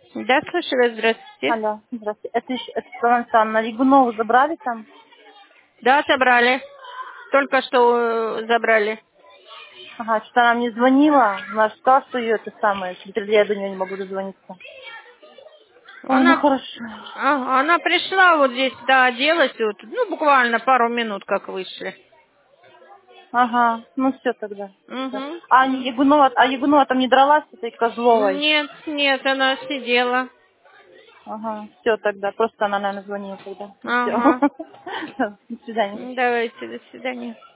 Да, слышу вас, здравствуйте. Алло, здравствуйте. Это Светлана Александровна. Лигунову забрали там? Да, забрали. Только что забрали. Ага, что-то она мне звонила. Она сказала, что ее это самое. Я до нее не могу дозвониться. Ой, ну Она, хорошо. она пришла вот здесь, да, оделась, вот, ну, буквально пару минут как вышли. Ага, ну все тогда. Да. Угу. А Ягунова там не дралась с этой Козловой? Нет, нет, она сидела. Ага, все тогда. Просто она, наверное, звонила тогда. Все. Ага. До свидания. Давайте, до свидания.